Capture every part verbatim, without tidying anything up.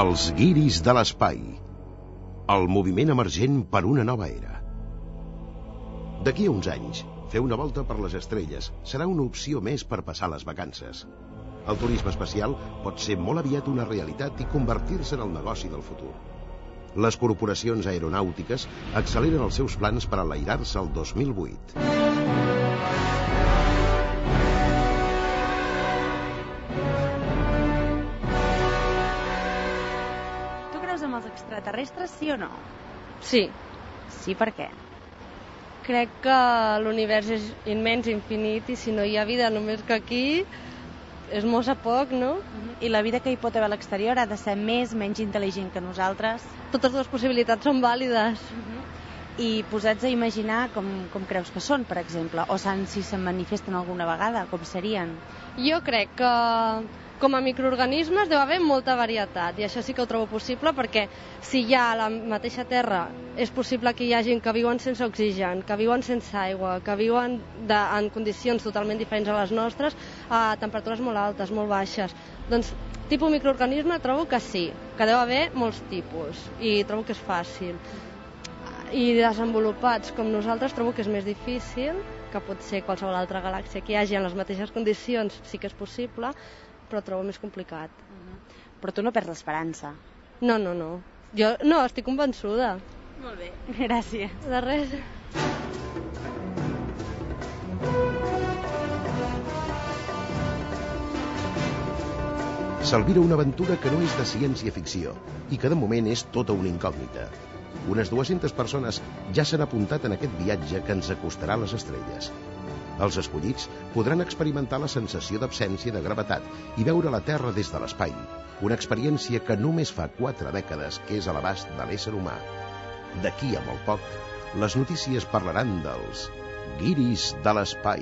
Els guiris de l'espai. El moviment emergent per una nova era. D'aquí a uns anys, fer una volta per les estrelles serà una opció més per passar les vacances. El turisme espacial pot ser molt aviat una realitat i convertir-se en el negoci del futur. Les corporacions aeronàutiques acceleren els seus plans per enlairar-se el dos mil vuit. Tu creus en els extraterrestres, sí o no? Sí. Sí, per què? Crec que l'univers és immens, infinit, i si no hi ha vida només que aquí, és molt a poc, no? I la vida que hi pot haver a l'exterior ha de ser més, menys intel·ligent que nosaltres? Totes dues possibilitats són vàlides. Uh-huh. I posats a imaginar com, com creus que són, per exemple, o si se'n manifesten alguna vegada, com serien? Jo crec que com a microorganismes deu haver molta varietat, i això sí que ho trobo possible, perquè si hi ha a la mateixa Terra és possible que hi ha gent que viuen sense oxigen, que viuen sense aigua, que viuen de, en condicions totalment diferents a les nostres, a temperatures molt altes, molt baixes. Doncs, tipus microorganisme trobo que sí, que deu haver molts tipus, i trobo que és fàcil. I desenvolupats com nosaltres trobo que és més difícil, que pot ser qualsevol altra galàxia que hi hagi en les mateixes condicions, sí que és possible, però trobo més complicat. Uh-huh. Però tu no perds l'esperança? No, no, no. Jo no, estic convençuda. Molt bé, gràcies. De res. S'albira una aventura que no és de ciència-ficció i que de moment és tota una incògnita. Unes dues-centes persones ja s'han apuntat en aquest viatge que ens acostarà a les estrelles. Els escollits podran experimentar la sensació d'absència de gravetat i veure la Terra des de l'espai, una experiència que només fa quatre dècades que és a l'abast de l'ésser humà. D'aquí a molt poc, les notícies parlaran dels guiris de l'espai.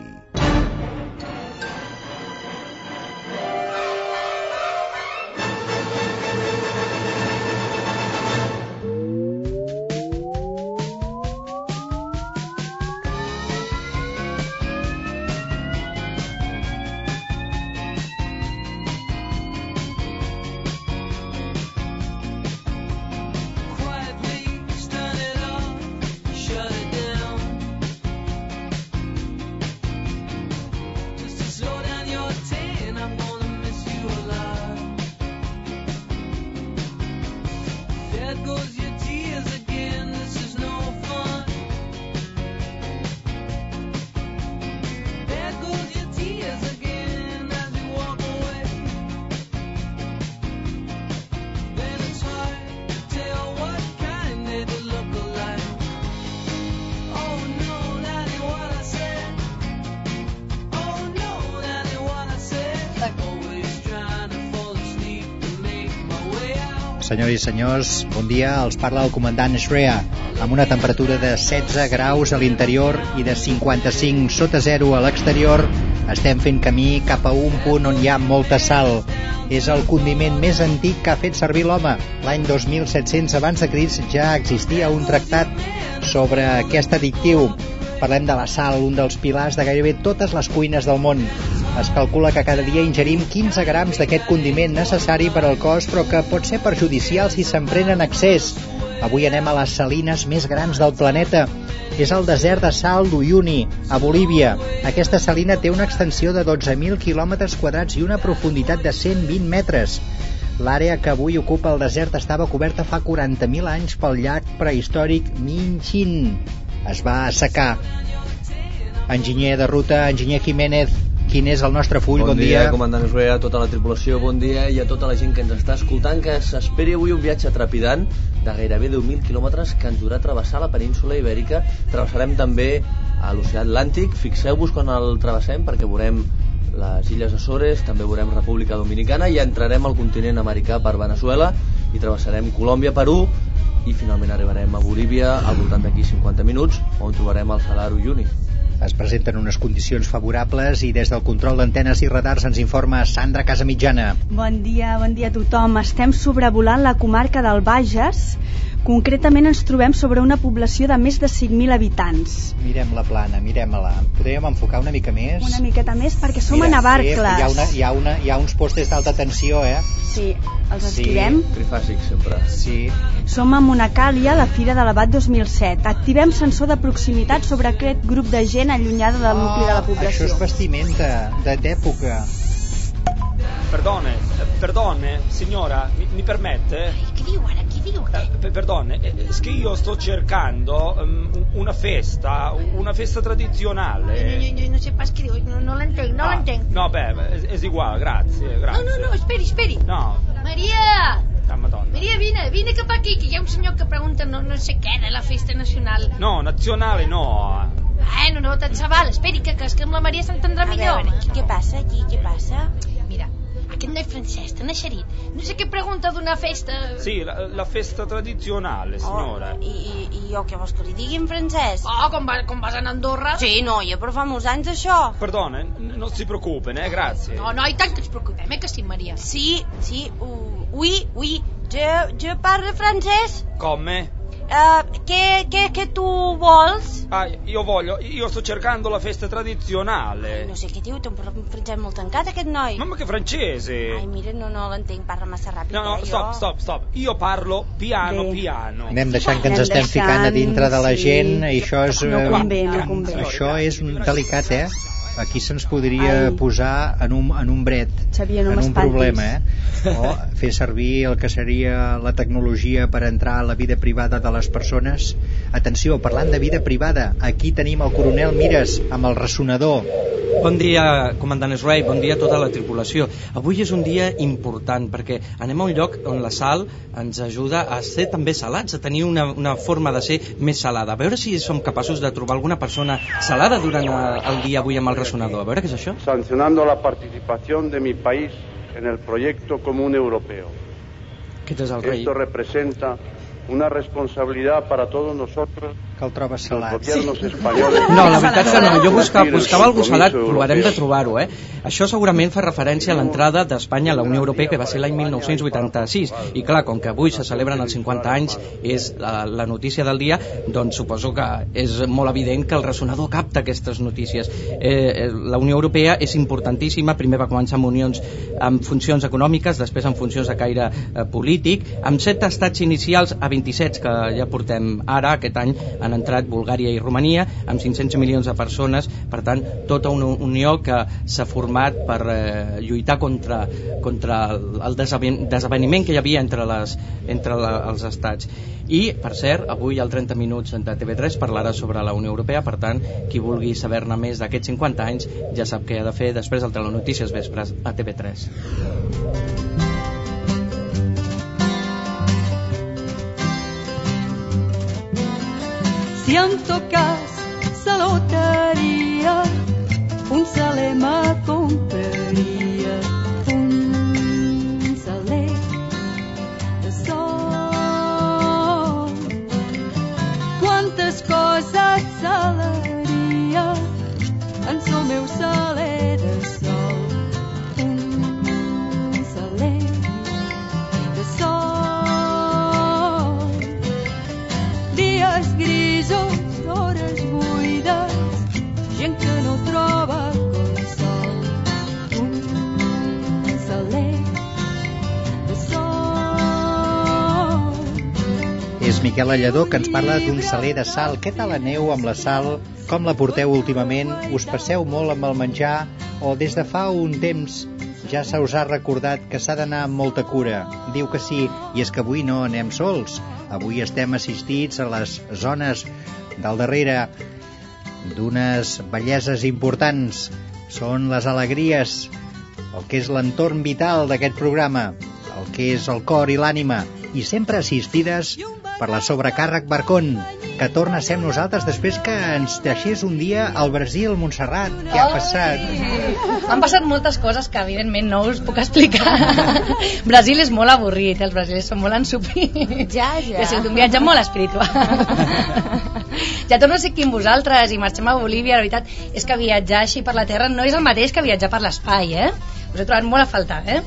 Senyores i senyors, bon dia, els parla el comandant Shrea, amb una temperatura de setze graus a l'interior i de cinquanta-cinc sota zero a l'exterior. Estem fent camí cap a un punt on hi ha molta sal. És el condiment més antic que ha fet servir l'home. L'any dos mil set-cents abans de Crist ja existia un tractat sobre aquest addictiu. Parlem de la sal, un dels pilars de gairebé totes les cuines del món. Es calcula que cada dia ingerim quinze grams d'aquest condiment necessari per al cos, però que pot ser perjudicial si s'emprèn en excés. Avui anem a les salines més grans del planeta. És el desert de sal d'Uyuni, a Bolívia. Aquesta salina té una extensió de dotze mil quilòmetres quadrats i una profunditat de cent vint metres. L'àrea que avui ocupa el desert estava coberta fa quaranta mil anys pel llac prehistòric Minchin. Es va assecar. Enginyer de ruta, enginyer Jiménez, quin és el nostre full? Bon, bon dia, dia. comandant Josué, a tota la tripulació, bon dia, i a tota la gent que ens està escoltant, que s'esperi avui un viatge trepidant de gairebé deu mil quilòmetres que ens durà travessar la península Ibèrica. Travessarem també a l'oceà Atlàntic. Fixeu-vos quan el travessem, perquè veurem les Illes Açores, també veurem República Dominicana, i entrarem al continent americà per Venezuela i travessarem Colòmbia, Perú, i finalment arribarem a Bolívia al voltant d'aquí cinquanta minuts, on trobarem el Salar Uyuni. Es presenten unes condicions favorables i des del control d'antenes i radars ens informa Sandra Casamitjana. Bon dia, bon dia a tothom. Estem sobrevolant la comarca del Bages, Concretament ens trobem sobre una població de més de cinc mil habitants. Mirem la plana, mirem-la. Podríem enfocar una mica més? Una miqueta més, perquè som Mira, a Navarcles. Sí, hi, ha una, hi, ha una, hi ha uns postes d'alta tensió, eh? Sí, els activem. Sí, trifàsic sempre. Sí. Som a Monacàlia, a la Fira de l'Abat dos mil set. Activem sensor de proximitat sobre aquest grup de gent allunyada del nucli de la població. Això és vestimenta d'època. Perdone, perdone, signora, mi, mi permette? Che dico, guarda, che dico? Eh, perdone, è che io sto cercando um, una festa, una festa tradizionale. No, no, no sé pas què diu, no, no l'entenc, no ah, l'entenc. No, beh, és, és igual, grazie, grazie. No, no, no, esperi, esperi. No. Maria! Ah, Madonna. Maria, vine, vine cap aquí, que hi ha un senyor que pregunta no, no sé què de la festa nacional. No, nazionale no. Bueno, no, tant se val, esperi, que, que, que amb la Maria s'entendrà millor. A veure, què, què passa aquí, què passa? Mira, aquest noi francès, tan eixerit, no sé què pregunta d'una festa... Sì, la, la festa tradizionale, signora. Oh, i, i jo què vols que li digui en francès? Oh, com, va, com vas anar a Andorra? Sí, noia, però fa molts anys això. Perdone, non si preocupen, eh, grazie. No, no, i tant que ens preocupem, eh, que sí, Maria. Sí, sí, uh, oui, oui, je, je parle francès. Come? Uh, che, che, che tu vols? Ah, io voglio, io sto cercando la festa tradizionale. Ai, no sé què diu, té un francès molt tancat aquest noi. Mamma che francese! Ai, mira, no, no l'entenc, parla massa ràpid. No, no, eh, stop, jo... stop, stop. Io parlo piano, Bé. piano. Anem deixant que ens Anem estem deixant, ficant a dintre de la sí. gent i això és... No eh, convé, no convé. Això és delicat, eh? Aquí se'ns podria Ai. posar en un, en un bret, Xavier, no en un m'espantis. problema, eh? O fer servir el que seria la tecnologia per entrar a la vida privada de les persones. Atenció, parlant de vida privada, aquí tenim el coronel Mires amb el ressonador. Bon dia, comandant Sray, bon dia a tota la tripulació. Avui és un dia important perquè anem a un lloc on la sal ens ajuda a ser també salats, a tenir una, una forma de ser més salada. A veure si som capaços de trobar alguna persona salada durant el dia avui amb el ressonador. A veure què és això? Sancionando la participación de mi país en el proyecto común europeo. Aquest és el rei. Esto representa una responsabilidad para todos nosotros, que el trobes los salat. gobiernos españoles. No, la veritat que no, jo buscava, buscava algú salat, provarem de trobar-ho, eh? Això segurament fa referència a l'entrada d'Espanya a la Unió Europea, que va ser l'any mil nou-cents vuitanta-sis, i clar, com que avui se celebren els cinquanta anys, és la, la notícia del dia, doncs suposo que és molt evident que el ressonador capta aquestes notícies. Eh, la Unió Europea és importantíssima, primer va començar amb unions amb funcions econòmiques, després amb funcions de caire eh, polític, amb set estats inicials a vint-i-set que ja portem ara, aquest any han entrat Bulgària i Romania, amb cinc-cents milions de persones, per tant, tota una unió que s'ha format per eh, lluitar contra, contra el desaveniment que hi havia entre, les, entre la, els estats. I, per cert, avui al trenta minuts de T V tres parlarà sobre la Unió Europea, per tant, qui vulgui saber-ne més d'aquests cinquanta anys ja sap què ha de fer després del Telenotícies Vespres a T V tres. Si em toques la loteria, un saler me compraria, un saler de sol. Quantes coses salaria en el meu saler de sol, un saler de sol. Dies grisos, hores buides, gent que no troba consol, un saler de sol. És Miquel Alladó que ens parla d'un saler de sal. Què tal aneu amb la sal? Com la porteu últimament? Us passeu molt amb el menjar? O des de fa un temps ja se us ha recordat que s'ha d'anar amb molta cura? Diu que sí, i és que avui no anem sols. Avui estem assistits a les zones del darrere d'unes belleses importants. Són les alegries, el que és l'entorn vital d'aquest programa, el que és el cor i l'ànima, i sempre assistides per la sobrecàrrec Barcón, que torna a ser amb nosaltres després que ens deixés un dia al Brasil, Montserrat. Què ha passat? Han passat moltes coses que evidentment no us puc explicar. Brasil és molt avorrit, els brasilers són molt ensupits. Ja, ja. I ha sigut un viatge molt espiritual. Ja torno a ser aquí amb vosaltres i marxem a Bolívia. La veritat és que viatjar així per la terra no és el mateix que viatjar per l'espai, eh? Us he trobat molt a faltar, eh?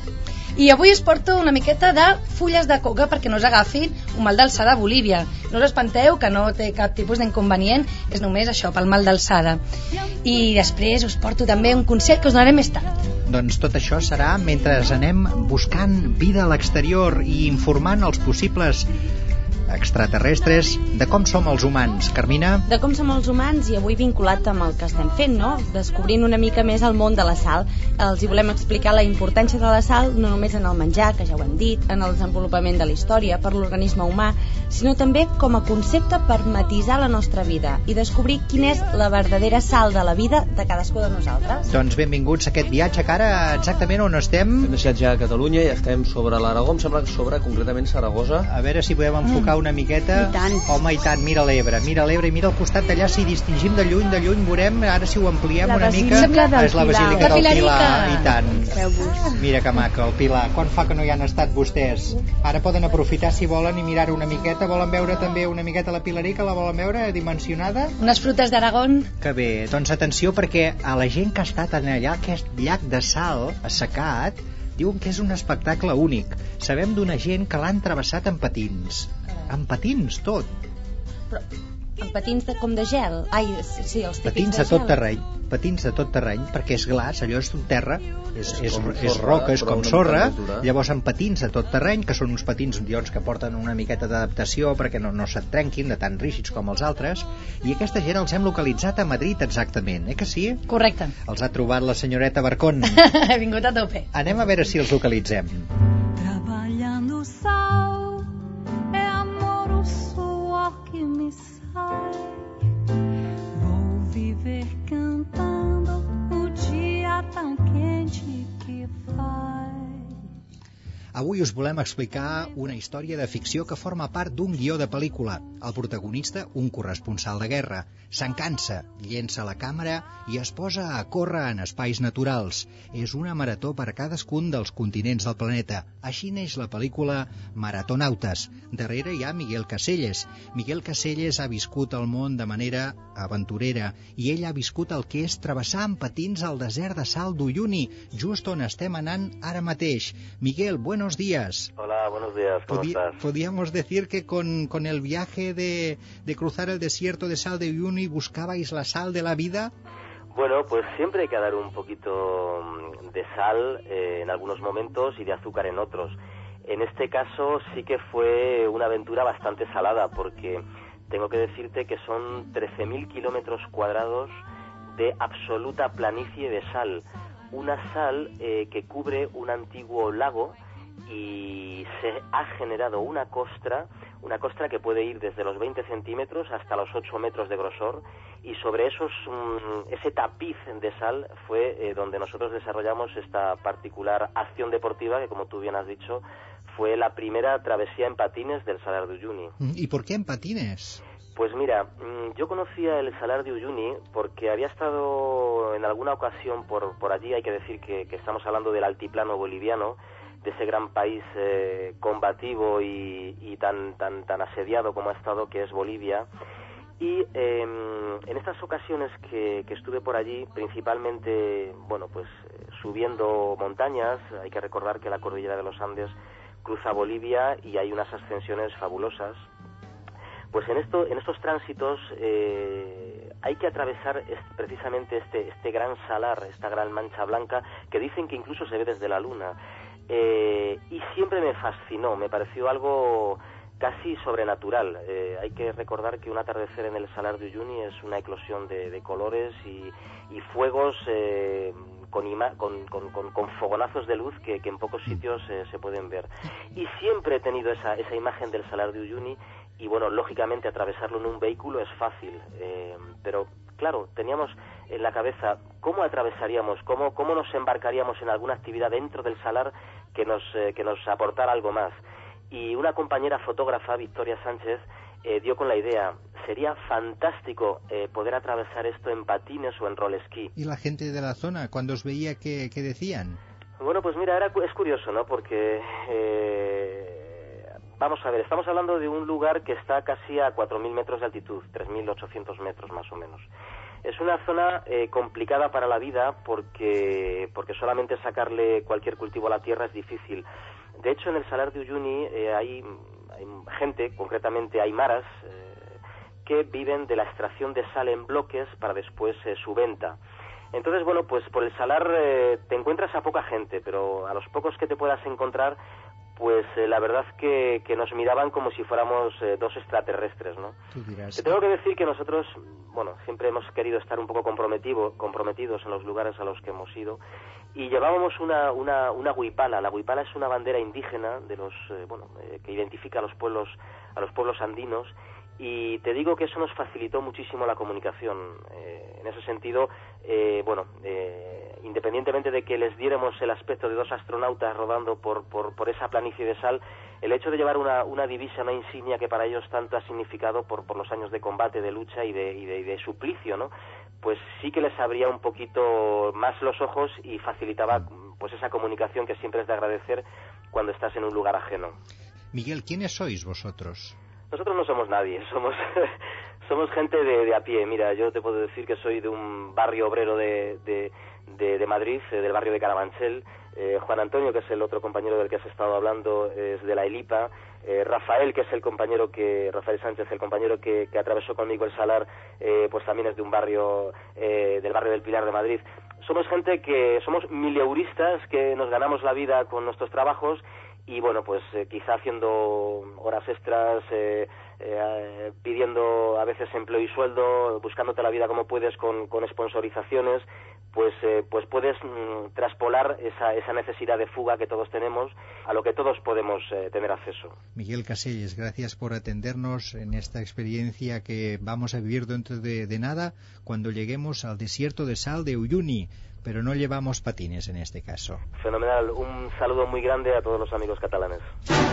I avui us porto una miqueta de fulles de coca perquè no us agafin un mal d'alçada a Bolívia. No us espanteu, que no té cap tipus d'inconvenient, és només això, pel mal d'alçada. I després us porto també un consell que us donaré més tard. Doncs tot això serà mentre anem buscant vida a l'exterior i informant els possibles extraterrestres de com som els humans. Carmina? De com som els humans, i avui vinculat amb el que estem fent, no? Descobrint una mica més el món de la sal. Els hi volem explicar la importància de la sal no només en el menjar, que ja ho hem dit, en el desenvolupament de la història, per l'organisme humà, sinó també com a concepte per matisar la nostra vida i descobrir quina és la verdadera sal de la vida de cadascú de nosaltres. Doncs benvinguts a aquest viatge, que ara exactament on estem? Hem deixat ja a Catalunya i estem sobre l'Aragó, em sembla que sobre concretament Saragossa. A veure si podem enfocar una miqueta. I tant. Home, i tant, mira l'Ebre, mira l'Ebre i mira al costat d'allà, si distingim de lluny, de lluny, veurem, ara si ho ampliem La una mica, Basílica del és la Pilar. Basílica La del Pilarica. Pilar, i tant. Feu-vos. Mira que maco, el Pilar. Quan fa que no hi han estat vostès? Ara poden aprofitar, si volen, i mirar una miqueta. Volen veure també una miqueta la Pilarica? La volen veure dimensionada? Unes frutes d'Aragón. Que bé, doncs atenció, perquè a la gent que ha estat en allà, aquest llac de sal assecat, diuen que és un espectacle únic. Sabem d'una gent que l'han travessat en patins. En patins, tot. Però amb patins de, com de gel? Ai, sí, sí, els típics Patins de a tot gel. terreny, patins a tot terreny, perquè és glaç, allò és terra, és, és, com és sorra, roca, és però com una sorra, temperatura. llavors en patins a tot terreny, que són uns patins doncs, que porten una miqueta d'adaptació perquè no, no se't trenquin, de tan rígids com els altres, i aquesta gent els hem localitzat a Madrid exactament, eh que sí? Correcte. Els ha trobat la senyoreta Barcón. He vingut a tope. Anem a veure si els localitzem. Trabalhando sal, é amor o suor que me sai. Vou viver cantando o dia tão quente que faz. Avui us volem explicar una història de ficció que forma part d'un guió de pel·lícula. El protagonista, un corresponsal de guerra, se'n cansa, llença la càmera i es posa a córrer en espais naturals. És una marató per cadascun dels continents del planeta. Així neix la pel·lícula Maratonautes. Darrere hi ha Miguel Caselles. Miguel Caselles ha viscut el món de manera aventurera i ell ha viscut el que és travessar amb patins el desert de sal d'Uyuni, just on estem anant ara mateix. Miguel, buenos días. Hola, buenos días, ¿cómo Podí- estás? Podríamos decir que con, con el viaje de, de cruzar el desierto de sal de Uyuni buscabais la sal de la vida. Bueno, pues siempre hay que dar un poquito mm, de sal eh, en algunos momentos y de azúcar en otros. En este caso sí que fue una aventura bastante salada, porque tengo que decirte que son trece mil kilómetros cuadrados de absoluta planicie de sal. Una sal eh, que cubre un antiguo lago y se ha generado una costra, una costra que puede ir desde los veinte centímetros hasta los ocho metros de grosor, y sobre esos um, ese tapiz de sal fue eh, donde nosotros desarrollamos esta particular acción deportiva que, como tú bien has dicho, fue la primera travesía en patines del Salar de Uyuni. ¿Y por qué en patines? Pues mira, mm, yo conocía el Salar de Uyuni porque había estado en alguna ocasión por, por allí. Hay que decir que, que estamos hablando del altiplano boliviano, de ese gran país eh, combativo y, y tan, tan, tan asediado como ha estado, que es Bolivia. Y eh, en estas ocasiones que, que estuve por allí, principalmente, bueno, pues eh, subiendo montañas, hay que recordar que la cordillera de los Andes cruza Bolivia y hay unas ascensiones fabulosas. Pues en esto, en estos tránsitos eh, hay que atravesar es, precisamente este, este gran salar, esta gran mancha blanca, que dicen que incluso se ve desde la luna. Eh, y siempre me fascinó, me pareció algo casi sobrenatural. Eh, hay que recordar que un atardecer en el Salar de Uyuni es una eclosión de, de colores y, y fuegos eh, con, ima con, con, con, con fogonazos de luz que, que en pocos sitios eh, se pueden ver. Y siempre he tenido esa, esa imagen del Salar de Uyuni. Y bueno, lógicamente atravesarlo en un vehículo es fácil, eh, pero claro, teníamos en la cabeza cómo atravesaríamos, cómo, cómo nos embarcaríamos en alguna actividad dentro del salar que nos, eh, que nos aportara algo más. Y una compañera fotógrafa, Victoria Sánchez, eh, dio con la idea, sería fantástico eh, poder atravesar esto en patines o en roll-esquí. ¿Y la gente de la zona, cuando os veía, qué, qué decían? Bueno, pues mira, era, es curioso, ¿no? Porque... Eh, Vamos a ver, estamos hablando de un lugar que está casi a cuatro mil metros de altitud, tres mil ochocientos metros más o menos. Es una zona eh, complicada para la vida porque, porque solamente sacarle cualquier cultivo a la tierra es difícil. De hecho, en el Salar de Uyuni eh, hay, hay gente, concretamente aymaras, eh, que viven de la extracción de sal en bloques para después eh, su venta. Entonces, bueno, pues por el Salar eh, te encuentras a poca gente, pero a los pocos que te puedas encontrar, pues eh, la verdad que, que nos miraban como si fuéramos eh, dos extraterrestres, ¿no? Te tengo que decir que nosotros, bueno, siempre hemos querido estar un poco comprometido, comprometidos en los lugares a los que hemos ido, y llevábamos una, una, una huipala. La huipala es una bandera indígena de los, eh, bueno, eh, que identifica a los pueblos, a los pueblos andinos, y te digo que eso nos facilitó muchísimo la comunicación. Eh, en ese sentido, eh, bueno, eh, independientemente de que les diéramos el aspecto de dos astronautas rodando por, por, por esa planicie de sal, el hecho de llevar una, una divisa, una insignia que para ellos tanto ha significado por, por los años de combate, de lucha y de, y de, y de suplicio, ¿no? Pues sí que les abría un poquito más los ojos y facilitaba pues esa comunicación que siempre es de agradecer cuando estás en un lugar ajeno. Miguel, ¿quiénes sois vosotros? Nosotros no somos nadie, somos somos gente de, de a pie. Mira, yo te puedo decir que soy de un barrio obrero de, de, de, de Madrid, eh, del barrio de Carabanchel. Eh, Juan Antonio, que es el otro compañero del que has estado hablando, es de la Elipa. Eh, Rafael, que es el compañero que, Rafael Sánchez, el compañero que, que atravesó conmigo el Salar, eh, pues también es de un barrio, eh, del barrio del Pilar de Madrid. Somos gente que, somos mileuristas que nos ganamos la vida con nuestros trabajos. Y bueno, pues eh, quizá haciendo horas extras, eh, eh, pidiendo a veces empleo y sueldo, buscándote la vida como puedes con, con sponsorizaciones, pues eh, pues puedes mm, traspolar esa, esa necesidad de fuga que todos tenemos, a lo que todos podemos eh, tener acceso. Miguel Caselles, gracias por atendernos en esta experiencia que vamos a vivir dentro de, de nada cuando lleguemos al desierto de sal de Uyuni. Pero no llevamos patines en este caso. Fenomenal. Un saludo muy grande a todos los amigos catalanes.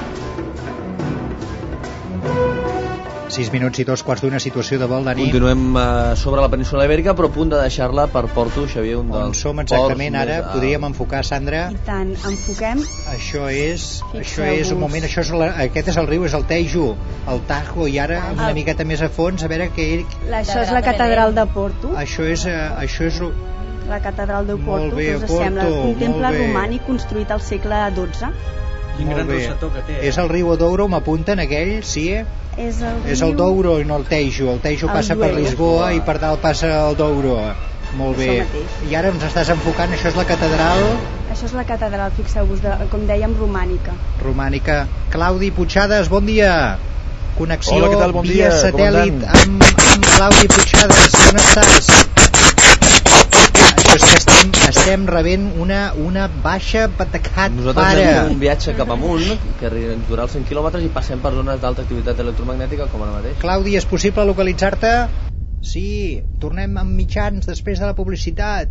sis minuts i dos quarts d'una, situació de vol de nit. Continuem uh, sobre la península Ibèrica, però a punt de deixar-la per Porto, Xavier, un dels On som exactament ports ara? Més, podríem enfocar, Sandra? I tant, enfoquem. Això és, això és un moment, això és la, aquest és el riu, és el Tejo, el Tajo, i ara una el... miqueta més a fons, a veure què... La, això és la catedral de Porto. Això és... Uh, això és... La catedral de Porto, bé, que us Porto, sembla un temple romànic construït al segle dotze. Quin gran rosetó que té. És el riu Douro, m'apunten aquell, sí? És el, riu... és el Douro i no el Tejo. El Tejo el passa Duero. Per Lisboa i per dalt passa el Douro. Molt bé. I ara ens estàs enfocant, això és la catedral... Això és la catedral, fixeu-vos, de, com dèiem, romànica. Romànica. Claudi Puigades, bon dia. Connexió Hola, què tal? Bon via dia, satèl·lit amb, amb Claudi Puigades. On estàs? És que estem, estem rebent una, una baixa patacat. Nosaltres para. anem un viatge cap amunt que ens durarà els cent quilòmetres i passem per zones d'alta activitat electromagnètica com ara mateix. Claudi, és possible localitzar-te? Sí, tornem amb mitjans després de la publicitat.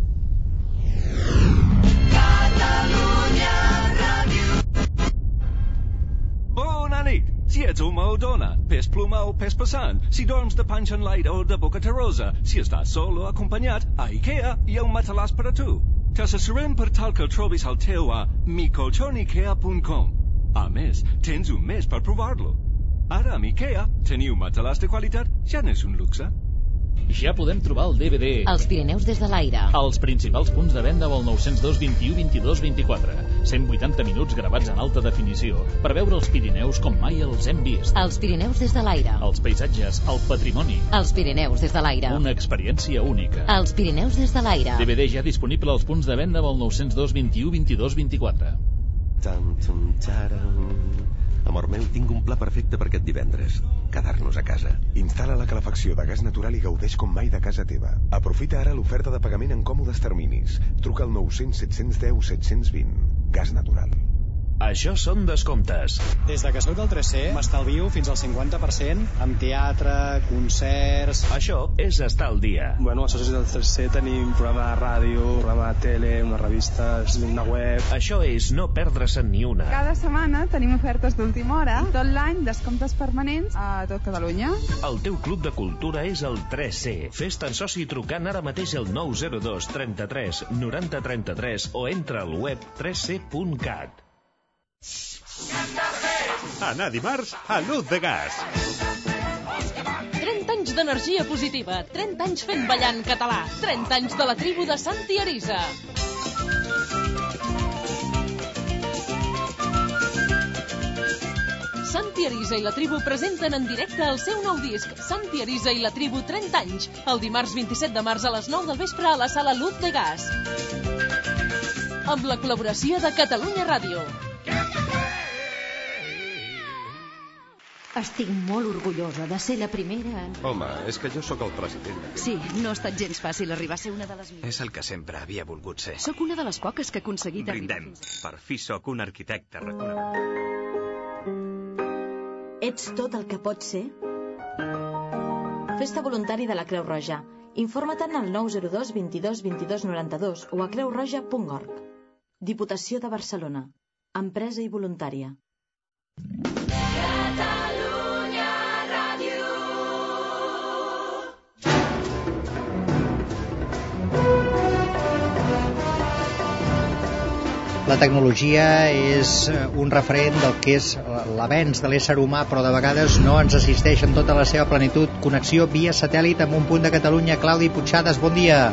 Catalunya Ràdio. Bona nit. Si ets un Madonna, pes pluma o pes passant, si dorms de panxa enlaire o de boca terrosa, si estàs sol o acompanyat, a IKEA hi ha un matalàs per a tu. T'assessorem per tal que el trobis al teu a mi colchon ikea punt com. A més, tens un mes per provar-lo. Ara amb IKEA, tenir un matalàs de qualitat ja no és un luxe. Ja podem trobar el D V D. Els Pirineus des de l'aire. Els principals punts de venda del nou zero dos, vint-i-u, vint-i-dos, vint-i-quatre. cent vuitanta minuts gravats en alta definició per veure els Pirineus com mai els hem vist. Els Pirineus des de l'aire. Els paisatges, el patrimoni. Els Pirineus des de l'aire. Una experiència única. Els Pirineus des de l'aire. D V D ja disponible als punts de venda del nou zero dos, vint-i-u, vint-i-dos, vint-i-quatre. Tam, tam, taram. Amor meu, tinc un pla perfecte per aquest divendres. Quedar-nos a casa. Instal·la la calefacció de gas natural i gaudeix com mai de casa teva. Aprofita ara l'oferta de pagament en còmodes terminis. Truca al nou cents, set cents deu, set cents vint. Gas natural. Això són descomptes. Des de que soc del tres C m'estalvio fins al cinquanta per cent amb teatre, concerts... Això és estar al dia. Bueno, als socis del tres C tenim programa de ràdio, programa de tele, una revista, una web... Això és no perdre-se'n ni una. Cada setmana tenim ofertes d'última hora i tot l'any descomptes permanents a tot Catalunya. El teu club de cultura és el tres C. Fes-te'n soci trucant ara mateix al nou zero dos, trenta-tres, noranta, trenta-tres o entra al web tres c punt cat. Anar dimarts a Luz de Gas. trenta anys d'energia positiva. trenta anys fent ballant català. trenta anys de la tribu de Santi Arisa. Santi Arisa i la tribu presenten en directe el seu nou disc, Santi Arisa i la tribu trenta anys, el dimarts vint-i-set de març a les nou del vespre a la sala Luz de Gas. Amb la col·laboració de Catalunya Ràdio. Estic molt orgullosa de ser la primera en... Home, és que jo sóc el president. Sí, no ha estat gens fàcil arribar a ser una de les... És el que sempre havia volgut ser. Sóc una de les poques que ha aconseguit... Brindem. Per fi sóc un arquitecte reconegut. Ets tot el que pots ser? Festa voluntari de la Creu Roja. Informa't al nou zero dos vint-i-dos vint-i-dos noranta-dos o a creu roja punt org. Diputació de Barcelona. Empresa i voluntària. La tecnologia és un referent del que és l'avenç de l'ésser humà, però de vegades no ens assisteix en tota la seva plenitud. Connexió via satèl·lit amb un punt de Catalunya. Claudi Puigxades, bon dia.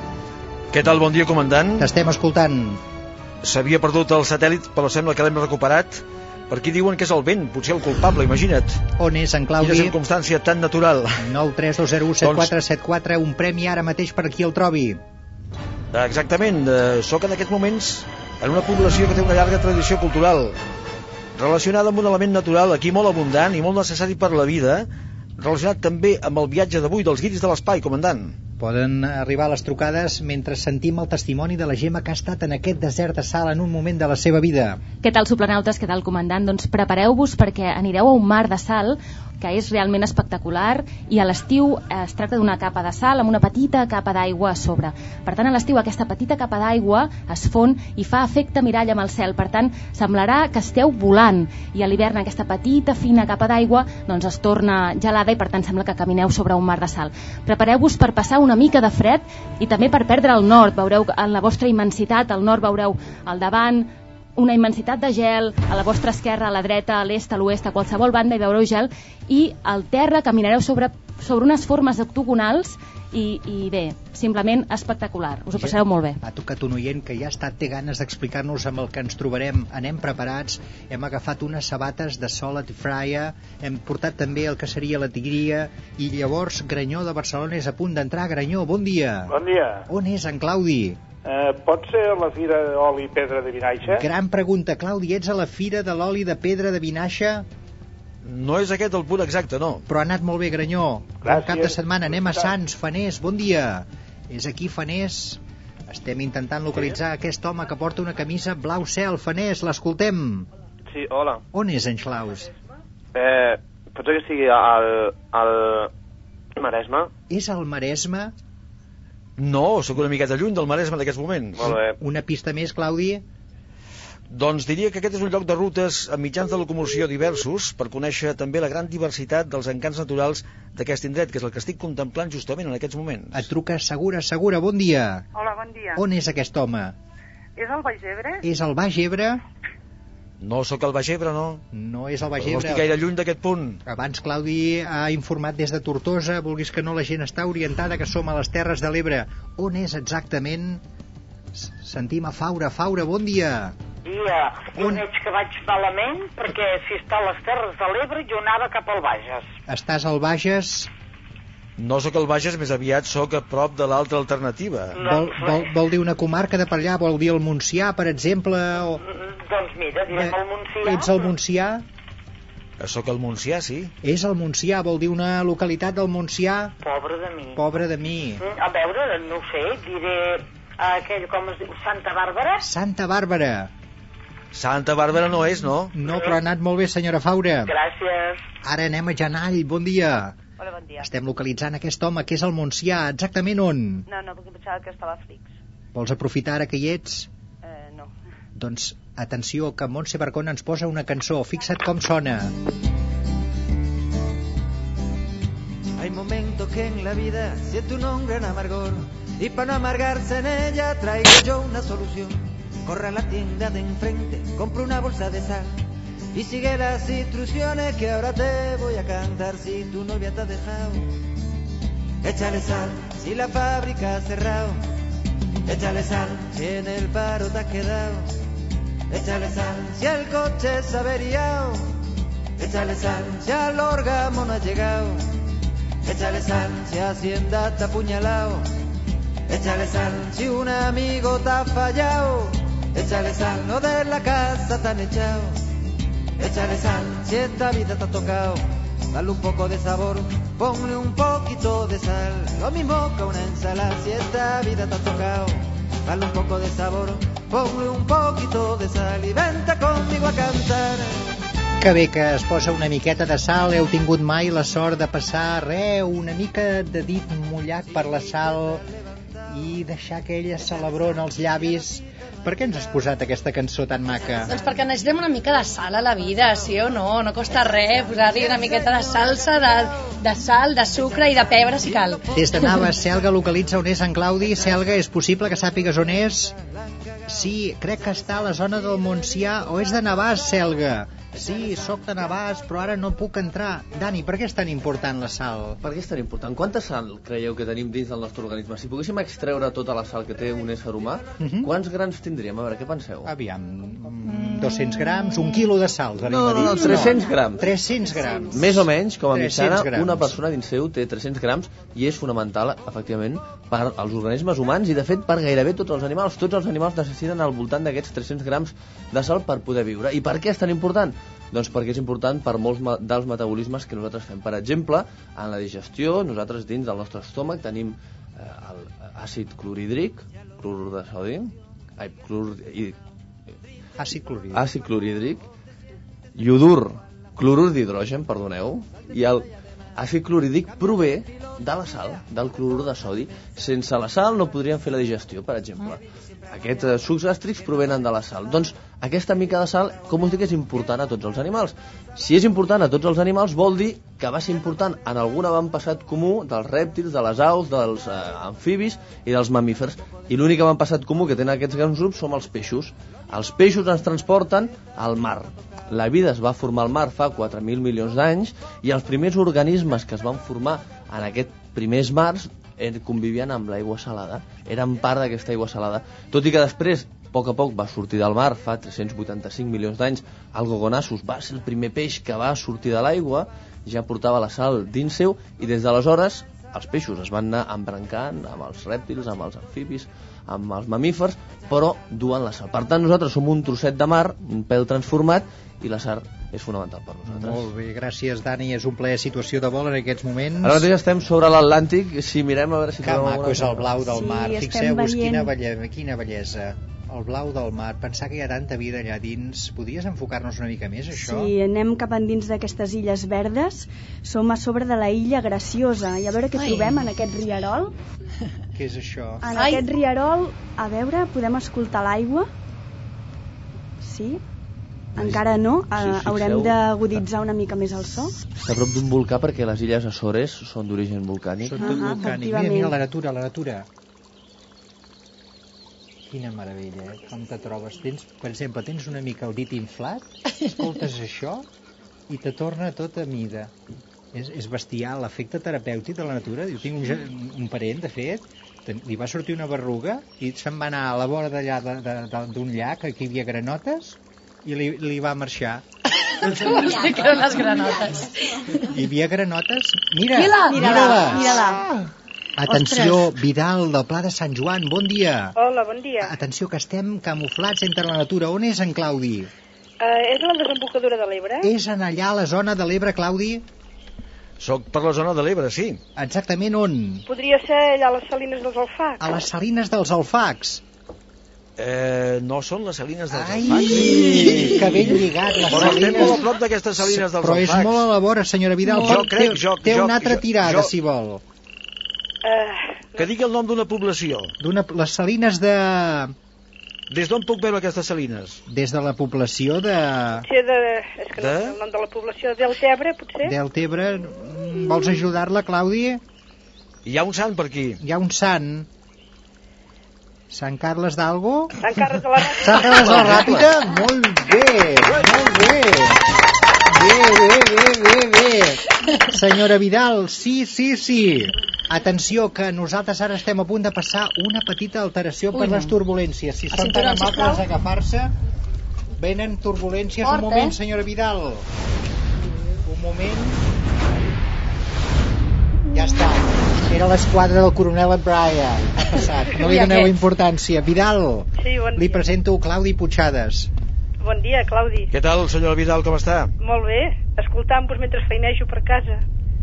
Què tal, bon dia, comandant? T'estem escoltant. S'havia perdut el satèl·lit, però sembla que l'hem recuperat. Per aquí diuen que és el vent, potser el culpable, imagina't. On és en Claudi? Quina circumstància tan natural. nou tres dos zero u set quatre set quatre, un premi ara mateix per qui el trobi. Exactament, eh, sóc en aquests moments en una població que té una llarga tradició cultural, relacionada amb un element natural aquí molt abundant i molt necessari per la vida, relacionat també amb el viatge d'avui dels guiris de l'espai, comandant. Poden arribar les trucades mentre sentim el testimoni de la Gemma que ha estat en aquest desert de sal en un moment de la seva vida. Què tal, soplanautes? Què tal, comandant? Doncs prepareu-vos perquè anireu a un mar de sal que és realment espectacular i a l'estiu es tracta d'una capa de sal amb una petita capa d'aigua a sobre. Per tant, a l'estiu aquesta petita capa d'aigua es fon i fa efecte mirall amb el cel. Per tant, semblarà que esteu volant i a l'hivern aquesta petita fina capa d'aigua doncs es torna gelada i per tant sembla que camineu sobre un mar de sal. Prepareu-vos per passar una mica de fred i també per perdre el nord. Veureu en la vostra immensitat, al nord veureu al davant una immensitat de gel, a la vostra esquerra, a la dreta, a l'est, a l'oest, a qualsevol banda hi veureu gel i al terra caminareu sobre, sobre unes formes octogonals i, i bé, simplement espectacular. Us ho passareu molt bé. Ha tocat un oient que ja ha estat, té ganes d'explicar-nos amb el que ens trobarem. Anem preparats, hem agafat unes sabates de Solid Fryer, hem portat també el que seria la tigria i llavors Granyó de Barcelona és a punt d'entrar. Granyó, bon dia. Bon dia. On és en Claudi? Uh, pot ser la Fira d'Oli i Pedra de Vinaixa? Gran pregunta, Claudi, ets a la Fira de l'Oli de Pedra de Vinaixa? No és aquest el punt exacte, no. Però ha anat molt bé, Granyó. Bon cap de setmana, anem a Sants, Fanés, bon dia. És aquí, Fanés. Estem intentant localitzar sí. aquest home que porta una camisa blau cel. Fanés, l'escoltem. Sí, hola. On és en Schlaus? Eh, pot ser que sigui al, al Maresme? És al Maresme? No, sóc una miqueta lluny del Maresme en aquests moments. Molt bé. Una pista més, Claudi? Doncs diria que aquest és un lloc de rutes amb mitjans de locomoció diversos per conèixer també la gran diversitat dels encants naturals d'aquest indret, que és el que estic contemplant justament en aquests moments. Et truca Segura, Segura, bon dia. Hola, bon dia. On és aquest home? És el Baix Ebre? És el Baix Ebre? No sóc el Baix Ebre, no. No és el Baix Ebre. No estic gaire lluny d'aquest punt. Abans Claudi ha informat des de Tortosa, vulguis que no la gent està orientada que som a les Terres de l'Ebre. On és exactament? Sentim a Faura. Faura, bon dia. Dia, jo On... veig que vaig malament perquè si està a les Terres de l'Ebre jo anava cap al Bages. Estàs al Bages? No sóc al Bages, més aviat sóc a prop de l'altra alternativa. Vol, vol, vol dir una comarca de per allà? Vol dir el Montsià, per exemple? O... Doncs mira, direm el Montsià. Ets el Montsià? Sóc el Montsià, sí. És el Montsià, vol dir una localitat del Montsià? Pobre de mi. Pobre de mi. A veure, no ho sé, diré aquell, com es diu, Santa Bàrbara? Santa Bàrbara. Santa Bàrbara no és, no? No, però ha anat molt bé, senyora Faura. Gràcies. Ara anem a Janall, bon dia. Hola, bon dia. Estem localitzant aquest home, que és el Montsià, exactament on? No, no, perquè pensava que estava a Flix. Vols aprofitar ara que hi ets? Eh, no. Doncs, atenció, que Montse Barcona ens posa una cançó, fixa't com sona. Hay momentos que en la vida siento un gran amargor y para no amargarse en ella traigo yo una solución. Corre a la tienda de enfrente, compra una bolsa de sal y sigue las instrucciones que ahora te voy a cantar. Si tu novia te ha dejado échale sal si la fábrica ha cerrado, échale sal si en el paro te has quedado, échale sal si el coche se ha averiado, échale sal si al órgano no ha llegado, échale sal si Hacienda te ha apuñalado, échale sal si un amigo te ha fallado, échale sal no de la casa te han echado, échale sal si esta vida te ha tocado, dale un poco de sabor, ponle un poquito de sal, lo mismo que una ensalada, si esta vida te ha tocado, dale un poco de sabor, ponle un poquito de sal y vente conmigo a cantar. Que bé que es posa una miqueta de sal. Heu tingut mai la sort de passar re, una mica de dit mullat per la sal i deixar aquella salabró en els llavis? Per què ens has posat aquesta cançó tan maca? Doncs perquè necessitem una mica de sal a la vida, sí o no? No costa res posar-hi una miqueta de salsa, de, de sal, de sucre i de pebre si cal. Des de Navas, Selga localitza on és en Claudi. Selga, és possible que sàpigues on és? Sí, crec que està a la zona del Montsià, o és de Navàs, Selga? Sí, soc de Navàs, però ara no puc entrar. Dani, per què és tan important la sal? Per què és tan important? Quanta sal creieu que tenim dins del nostre organisme? Si poguéssim extreure tota la sal que té un ésser humà, uh-huh. quants grams tindríem? A veure, què penseu? Aviam, dos-cents grams, un quilo de sal. No, no, no, tres-cents grams. tres-cents grams. Més o menys, com a mitjana, una persona dins seu té tres-cents grams i és fonamental, efectivament, per als organismes humans i, de fet, per gairebé tots els animals. Tots els animals necessiten al voltant d'aquests tres-cents grams de sal per poder viure. I per què és tan important? Doncs perquè és important per molts dels metabolismes que nosaltres fem. Per exemple, en la digestió, nosaltres dins del nostre estómac tenim eh, l'àcid clorhídric, clorur de sodi, ai, clorur, i, àcid clorhídric, àcid clorhídric, iodur, clorur d'hidrogen, perdoneu, i el àcid clorhídric prové de la sal, del clorur de sodi. Sense la sal no podríem fer la digestió, per exemple. Aquests eh, sucs gàstrics provenen de la sal. Doncs aquesta mica de sal, com us dic, és important a tots els animals. Si és important a tots els animals, vol dir que va ser important en algun avantpassat comú dels rèptils, de les aus, dels eh, amfibis i dels mamífers. I l'únic avantpassat comú que tenen aquests grans grups són els peixos. Els peixos ens transporten al mar. La vida es va formar al mar fa quatre mil milions d'anys i els primers organismes que es van formar en aquests primers mars convivien amb l'aigua salada, eren part d'aquesta aigua salada, tot i que després, a poc a poc, va sortir del mar, fa tres-cents vuitanta-cinc milions d'anys, el Gogonassus va ser el primer peix que va sortir de l'aigua, ja portava la sal dins seu, i des d'aleshores els peixos es van anar embrancant amb els rèptils, amb els amfibis, amb els mamífers, però duen la sal. Per tant, nosaltres som un trosset de mar, un pèl transformat, i la sal és fonamental per nosaltres. Molt bé, gràcies, Dani. És un plaer situació de vol en aquests moments. Ara mateix estem sobre l'Atlàntic, si mirem a veure si... Que maco és el blau del mar. Sí, fixeu-vos quina, belle... quina bellesa. El blau del mar, pensar que hi ha tanta vida allà dins. Podries enfocar-nos una mica més, això? Sí, anem cap endins d'aquestes illes verdes. Som a sobre de la illa Graciosa. I a veure què Ai. trobem en aquest rierol. Què és això? En Ai. aquest rierol, a veure, podem escoltar l'aigua. Sí? Encara no, sí, haurem d'aguditzar una mica més el so. Està a prop d'un volcà perquè les illes Açores són d'origen volcànic. Són tot uh-huh, volcànic. Mira, mira la natura, la natura. Quina meravella, eh? Com te trobes? Tens, per exemple, tens una mica el dit inflat, escoltes això i te torna tot a mida. És, és bestial, l'efecte terapèutic de la natura. Jo tinc un, un parent, de fet, li va sortir una berruga i se'n va anar a la vora d'allà d'un llac, aquí hi havia granotes, i li, li va marxar. Hosti, que eren les granotes. Hi havia granotes. Mira, mira-la, mira-la. mira-la. Atenció, Vidal, del Pla de Sant Joan, bon dia. Hola, bon dia. Atenció, que estem camuflats entre la natura. On és en Claudi? Uh, és a la desembocadura de l'Ebre. És en allà, a la zona de l'Ebre, Claudi? Soc per la zona de l'Ebre, sí. Exactament on? Podria ser allà a les Salines dels Alfacs. A les Salines dels Alfacs? Eh, no són les Salines dels Ai, Alfacs. Ai, que ben lligat, les però Salines. Però estem molt a prop d'aquestes Salines dels però Alfacs. Però és molt a la vora, senyora Vidal. Jo crec, jo, té jo, una altra jo, tirada, jo, si vol. Uh, que digui el nom d'una població. D'una, les Salines de... Des d'on puc veure aquestes Salines? Des de la població de... Potser de... És que de? No sé el nom de la població. Deltebre, potser? Deltebre. Vols ajudar-la, Claudi? Hi ha un sant per aquí. Hi ha un sant. Sant Carles d'Algo? Sant Carles de la Ràpita. Sant Carles de la Ràpita? Molt bé, molt bé. Bé, bé, bé, bé, bé. Senyora Vidal, sí, sí, sí. Atenció, que nosaltres ara estem a punt de passar una petita alteració per les turbulències. Si són tan amables d'agafar-se, venen turbulències. Un moment, senyora Vidal. Un moment. Ja està. Era l'esquadra del coronel Brian. Ha passat. No li doneu importància. Vidal, sí, bon li presento Claudi Puigades. Bon dia, Claudi. Què tal, senyora Vidal, com està? Molt bé, escoltant-vos mentre feinejo per casa.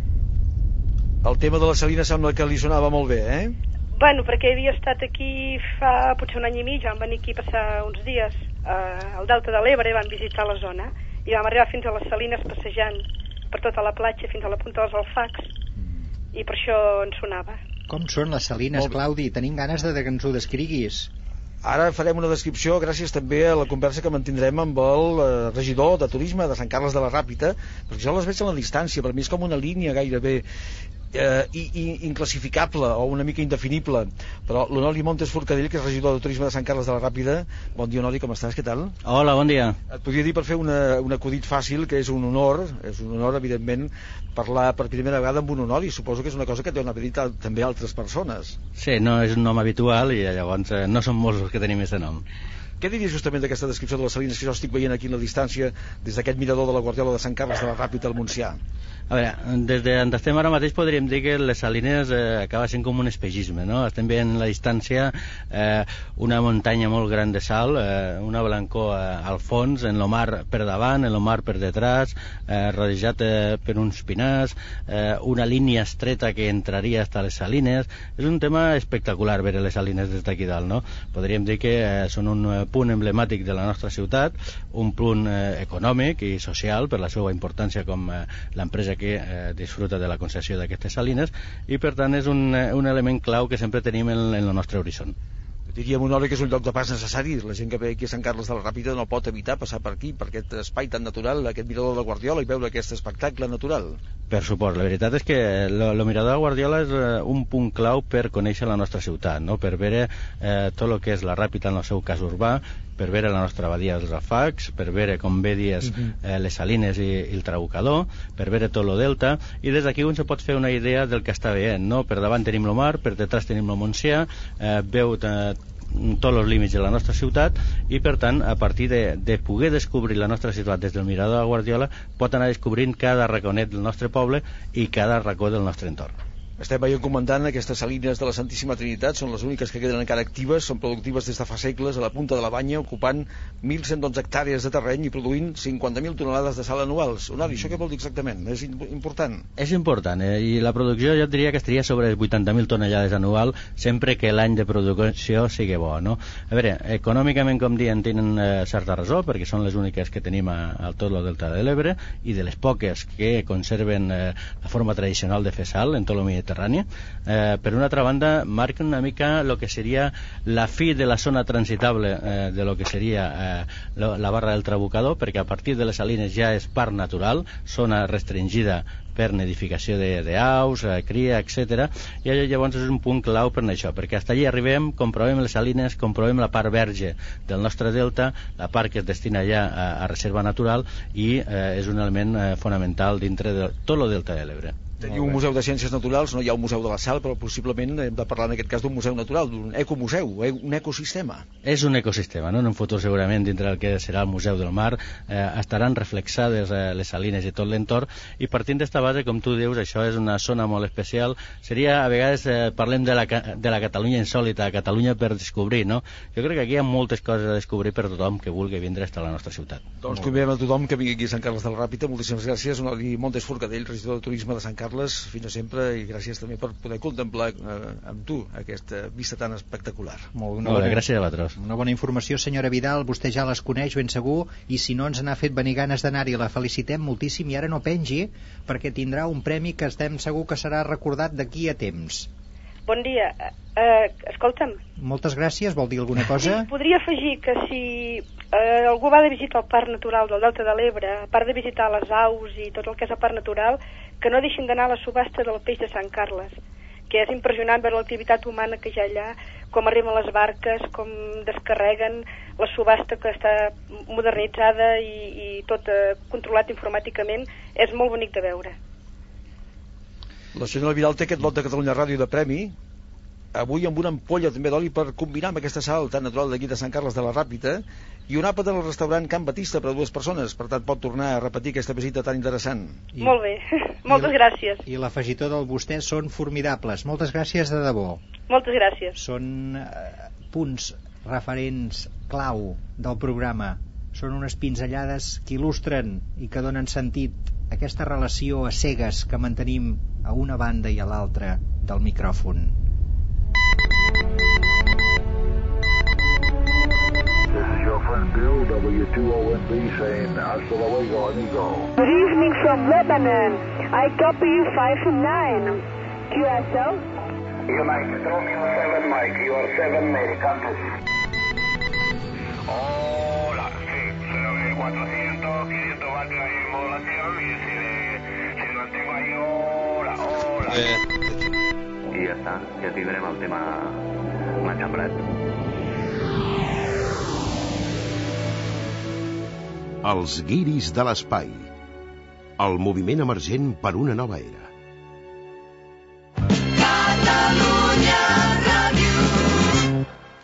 El tema de la Salina sembla que li sonava molt bé, eh? Bueno, perquè havia estat aquí fa potser un any i mig, vam venir aquí a passar uns dies eh, al Delta de l'Ebre, vam visitar la zona i vam arribar fins a les Salines passejant per tota la platja fins a la punta dels Alfacs i per això ens sonava. Com són les Salines, Claudi? Tenim ganes de que ens ho descriguis. Ara farem una descripció gràcies també a la conversa que mantindrem amb el eh, regidor de turisme de Sant Carles de la Ràpita, perquè jo les veig a la distància, per mi és com una línia gairebé eh, i, i, inclassificable o una mica indefinible, però l'Onoli Montes Forcadell, que és regidor de turisme de Sant Carles de la Ràpida. Bon dia, Onoli, com estàs? Què tal? Hola, bon dia. Et podria dir per fer una, un acudit fàcil, que és un honor, és un honor, evidentment, parlar per primera vegada amb un Onoli. Suposo que és una cosa que deuen haver dit també altres persones. Sí, no és un nom habitual i llavors eh, no són molts els que tenim aquest nom. Què diries justament d'aquesta descripció de les Salines que jo estic veient aquí a la distància des d'aquest mirador de la Guardiola de Sant Carles de la Ràpita al Montsià? A veure, des d'on estem ara mateix podríem dir que les Salines eh, acaba sent com un espejisme, no? Estem veient a la distància eh, una muntanya molt gran de sal, eh, una blancor eh, al fons, en el mar per davant, en el mar per detrás, eh, rodejat eh, per uns pinars, eh, una línia estreta que entraria fins a les Salines. És un tema espectacular veure les Salines des d'aquí dalt, no? Podríem dir que eh, són un punt emblemàtic de la nostra ciutat, un punt eh, econòmic i social per la seva importància com eh, l'empresa que eh, disfruta de la concessió d'aquestes salines i per tant és un, un element clau que sempre tenim en, en el nostre horitzó. Diríem una hora que és un lloc de pas necessari. La gent que ve aquí a Sant Carles de la Ràpita no pot evitar passar per aquí, per aquest espai tan natural, aquest mirador de la Guardiola, i veure aquest espectacle natural. Per suport, la veritat és que el mirador de la Guardiola és eh, un punt clau per conèixer la nostra ciutat, no? Per veure eh, tot el que és la Ràpita en el seu cas urbà, per veure la nostra abadia dels Alfacs, per veure, com bé dies, eh, les Salines i, i el Trabucador, per veure tot el delta, i des d'aquí un se pot fer una idea del que està veient, no? Per davant tenim el mar, per detrás tenim el Montsià, eh, veu eh, tots els límits de la nostra ciutat i per tant a partir de, de poder descobrir la nostra ciutat des del mirador de la Guardiola pot anar descobrint cada raconet del nostre poble i cada racó del nostre entorn. Estem veient, comandant, aquestes salines de la Santíssima Trinitat són les úniques que queden encara actives, són productives des de fa segles a la punta de la Banya, ocupant mil cent dotze hectàrees de terreny i produint cinquanta mil tonelades de sal anuals. Onari, això què vol dir exactament? És important? És important, eh? I la producció jo diria que estaria sobre vuitanta mil tonelades anual sempre que l'any de producció sigui bo, no? A veure, econòmicament, com diem, tenen eh, certa raó, perquè són les úniques que tenim a, a tot el delta de l'Ebre i de les poques que conserven eh, la forma tradicional de fer sal en tot el Mediterrani. Eh, per una altra banda marca una mica el que seria la fi de la zona transitable eh, de lo que seria eh, la, la barra del Trabucador, perquè a partir de les Salines ja és parc natural, zona restringida per nidificació d'aus, eh, cria, etcètera. I llavors és un punt clau per això, perquè fins allí arribem, comprovem les Salines, comprovem la part verge del nostre delta, la part que es destina ja a, a reserva natural i eh, és un element eh, fonamental dintre de tot el delta de l'Ebre. Teniu un museu de ciències naturals, no hi ha un museu de la sal, però possiblement hem de parlar en aquest cas d'un museu natural, d'un ecomuseu, un ecosistema. És un ecosistema, no? En un futur segurament dintre del que serà el Museu del Mar eh, estaran reflexades eh, les salines i tot l'entorn, i partint d'esta base, com tu dius, això és una zona molt especial. Seria, a vegades eh, parlem de la, de la Catalunya insòlita, Catalunya per descobrir, no? Jo crec que aquí hi ha moltes coses a descobrir per tothom que vulgui vindre a la nostra ciutat. Doncs convidem a tothom que vingui aquí a Sant Carles de la Ràpita. Moltíssimes gràcies, Onoli Montes Forcadell, regidor de turisme de Sant Carles. Fins a sempre, i gràcies també per poder contemplar eh, amb tu aquesta vista tan espectacular. Molt, una bona, gràcies a vosaltres. Una bona informació, senyora Vidal, vostè ja les coneix ben segur, i si no ens n'ha fet venir ganes d'anar-hi, la felicitem moltíssim, i ara no pengi, perquè tindrà un premi que estem segur que serà recordat d'aquí a temps. Bon dia. Uh, escolta'm. Moltes gràcies. Vol dir alguna cosa? Sí, podria afegir que si uh, algú va de visitar el Parc Natural del Delta de l'Ebre, a part de visitar les aus i tot el que és el Parc Natural, que no deixin d'anar a la subhasta del peix de Sant Carles, que és impressionant veure l'activitat humana que hi ha allà, com arriben les barques, com descarreguen, la subhasta que està modernitzada i, i tot eh, controlat informàticament, és molt bonic de veure. La senyora Vidal té aquest lot de Catalunya Ràdio de premi, avui amb una ampolla també d'oli per combinar amb aquesta sal tan natural d'aquí de Sant Carles de la Ràpita, i un àpat al restaurant Can Batista per a dues persones, per tant pot tornar a repetir aquesta visita tan interessant. I, molt bé, moltes i, gràcies. I l'afegitó del vostè són formidables, moltes gràcies de debò. Moltes gràcies. Són eh, punts referents clau del programa, són unes pinzellades que il·lustren i que donen sentit a aquesta relació a cegues que mantenim a una banda i a l'altra del micròfon. This is your friend Bill, W two O N B, saying hasta luego, amigo. Good evening from Lebanon. I copy you five nine. Q S L? You Mike, Tokyo seven Mike, you are seven mail, campus. Hola, sí, cero cuatrocientos, quinientos vatios ahí en modulación y si le, si le mantengo ahí, hola, hola. I ja està, ja tindrem el tema m'enxambrat. Els guiris de l'espai. El moviment emergent per una nova era. Catalunya Ràdio.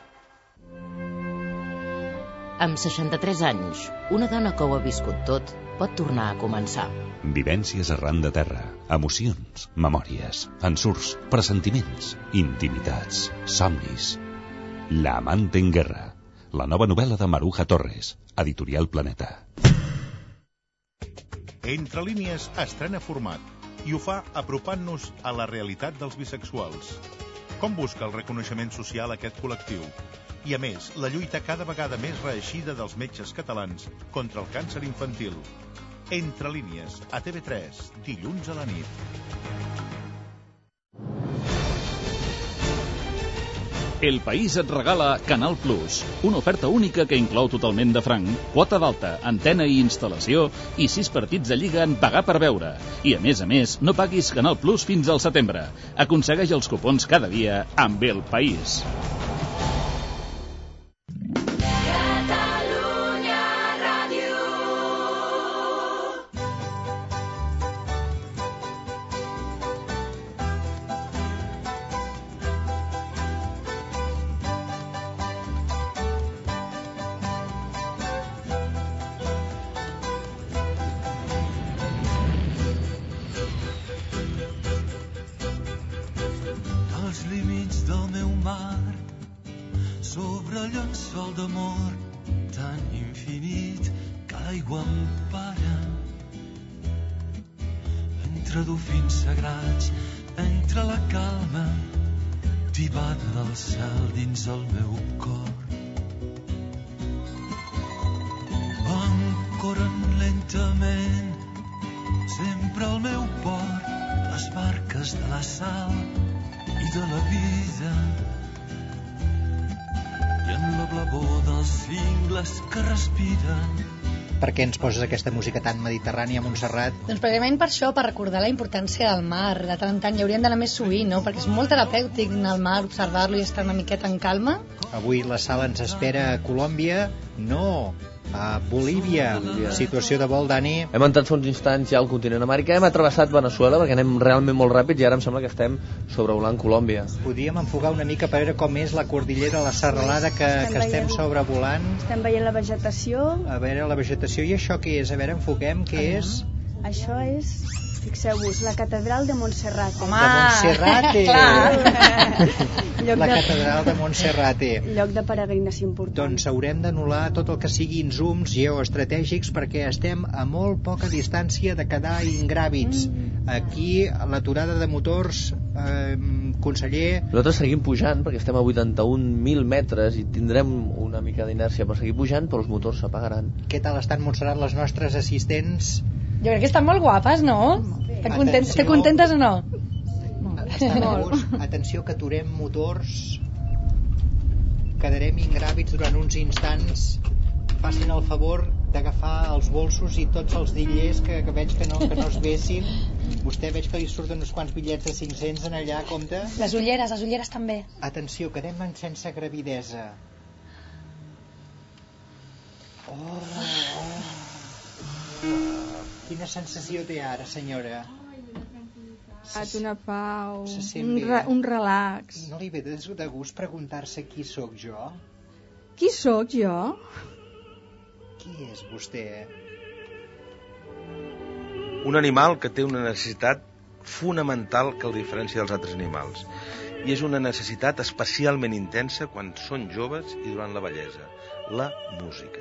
Amb seixanta-tres anys, una dona que ho ha viscut tot pot tornar a començar. Vivències arran de terra, emocions, memòries, ensurts, pressentiments, intimitats, somnis. La amante en guerra, la nova novel·la de Maruja Torres, editorial Planeta. Entre línies estrena format i ho fa apropant-nos a la realitat dels bisexuals. Com busca el reconeixement social aquest col·lectiu? I a més, la lluita cada vegada més reeixida dels metges catalans contra el càncer infantil. Entre línies, a T V tres, dilluns a la nit. El País et regala Canal Plus, una oferta única que inclou totalment de franc, quota d'alta, antena i instal·lació i sis partits de lliga en pagar per veure. I a més a més, no paguis Canal Plus fins al setembre. Aconsegueix els cupons cada dia amb El País. Per què ens poses aquesta música tan mediterrània, Montserrat? Doncs precisament per això, per recordar la importància del mar. De tant en tant hi hauríem d'anar més sovint, no? Perquè és molt terapèutic anar al mar, observar-lo i estar una miqueta en calma. Avui la sala ens espera a Colòmbia, no, a Bolívia. Bolívia. Situació de vol, Dani. Hem entrat fa uns instants ja al continent americà, hem atravessat Venezuela perquè anem realment molt ràpids i ara em sembla que estem sobrevolant Colòmbia. Podríem enfocar una mica per veure com és la cordillera, la serralada que estem, que estem sobrevolant. Estem veient la vegetació. A veure la vegetació, i això què és? A veure, enfoquem, què ah, és? Això és, fixeu-vos, la catedral de Montserrat. Home, de Montserrat. Lloc la de... catedral de Montserrat. Lloc de peregrinació important. Doncs haurem d'anul·lar tot el que siguin zooms geoestratègics perquè estem a molt poca distància de quedar ingràvids. Mm. Aquí, l'aturada de motors, eh, conseller... Nosaltres seguim pujant perquè estem a vuitanta-un mil metres i tindrem una mica d'inèrcia per seguir pujant, però els motors s'apagaran. Què tal estan, Montserrat, les nostres assistents? Jo crec que estan molt guapes, no? Estan contentes, estan contentes o no? Estan molt. Atenció, que aturem motors, quedarem ingràvids durant uns instants. Facin el favor d'agafar els bolsos i tots els dillers que, que veig que no, que no es vessin. Vostè veig que li surten uns quants bitllets de cinc-cents en allà, compte? Les ulleres, les ulleres també. Atenció, quedem en sense gravidesa. Oh, oh. Quina sensació té ara, senyora? Et una pau, Se sent un, bé. re, un relax. No li ve de de gust preguntar-se qui sóc jo? Qui sóc jo? Qui és vostè? Un animal que té una necessitat fonamental que el diferencia dels altres animals. I és una necessitat especialment intensa quan són joves i durant la vellesa. La música.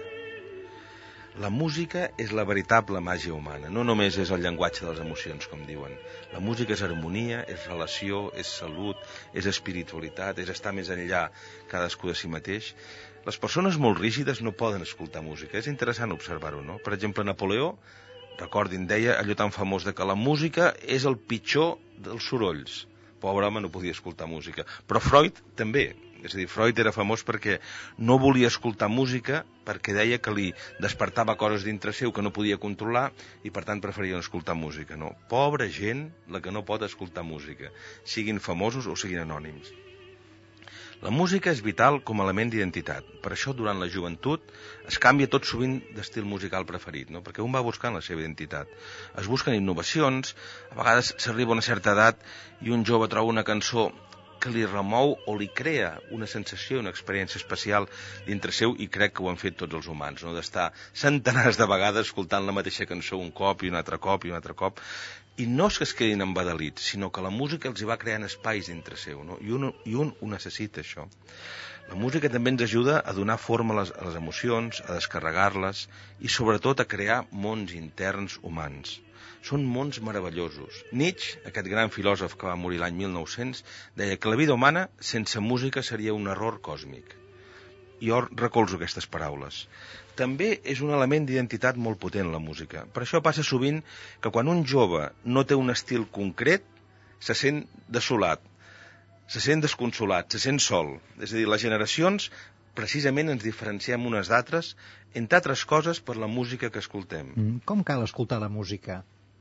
La música és la veritable màgia humana. No només és el llenguatge de les emocions, com diuen. La música és harmonia, és relació, és salut, és espiritualitat, és estar més enllà cadascú de si mateix. Les persones molt rígides no poden escoltar música. És interessant observar-ho, no? Per exemple, Napoleó, recordin, deia allò tan famós de que la música és el pitjor dels sorolls. Pobre home, no podia escoltar música. Però Freud també. És a dir, Freud era famós perquè no volia escoltar música perquè deia que li despertava coses dintre seu que no podia controlar i per tant preferia no escoltar música. No, pobra gent la que no pot escoltar música, siguin famosos o siguin anònims. La música és vital com a element d'identitat. Per això, durant la joventut, es canvia tot sovint d'estil musical preferit, no? Perquè un va buscant la seva identitat. Es busquen innovacions, a vegades s'arriba a una certa edat i un jove troba una cançó que li remou o li crea una sensació, una experiència especial dintre seu, i crec que ho han fet tots els humans, no? D'estar centenars de vegades escoltant la mateixa cançó un cop i un altre cop i un altre cop. I no és que es quedin embadalits, sinó que la música els hi va creant espais dintre seu, no? I un, i un ho necessita, això. La música també ens ajuda a donar forma a les, a les emocions, a descarregar-les i sobretot a crear mons interns humans. Són mons meravellosos. Nietzsche, aquest gran filòsof que va morir l'any mil nou-cents, deia que la vida humana sense música seria un error còsmic. I jo recolzo aquestes paraules. També és un element d'identitat molt potent, la música. Per això passa sovint que quan un jove no té un estil concret, se sent desolat, se sent desconsolat, se sent sol. És a dir, les generacions precisament ens diferenciem unes d'altres, entre altres coses, per la música que escoltem. Mm, com cal escoltar la música?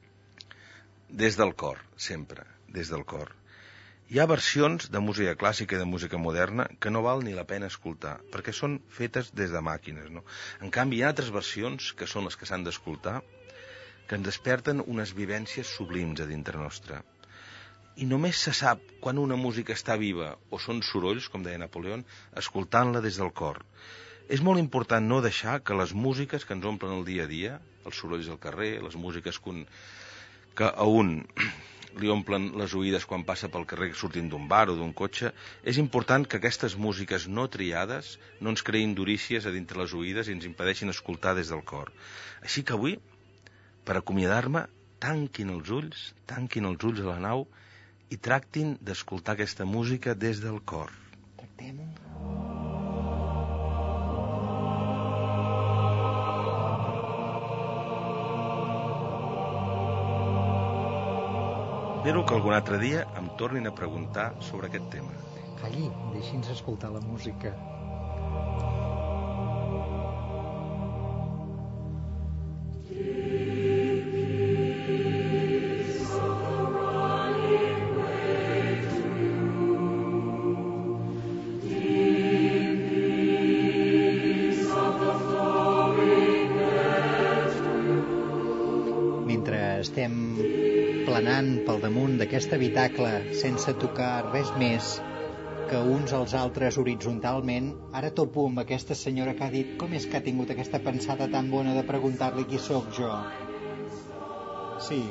Des del cor, sempre, des del cor. Hi ha versions de música clàssica i de música moderna que no val ni la pena escoltar, perquè són fetes des de màquines, no? En canvi, hi ha altres versions, que són les que s'han d'escoltar, que ens desperten unes vivències sublims a dintre nostre. I només se sap quan una música està viva o són sorolls, com deia Napoleó, escoltant-la des del cor. És molt important no deixar que les músiques que ens omplen el dia a dia, els sorolls del carrer, les músiques que, un, que a un li omplen les oïdes quan passa pel carrer sortint d'un bar o d'un cotxe, és important que aquestes músiques no triades no ens creïn durícies a dintre les oïdes i ens impedeixin escoltar des del cor. Així que avui, per acomiadar-me, tanquin els ulls, tanquin els ulls a la nau i tractin d'escoltar aquesta música des del cor. Tractem-ho. Espero que algun altre dia em tornin a preguntar sobre aquest tema. Calli, deixi'ns escoltar la música. Mentre estem planant pel damunt d'aquest habitacle sense tocar res més que uns als altres horitzontalment, ara topo amb aquesta senyora que ha dit com és que ha tingut aquesta pensada tan bona de preguntar-li qui sóc jo. Sí.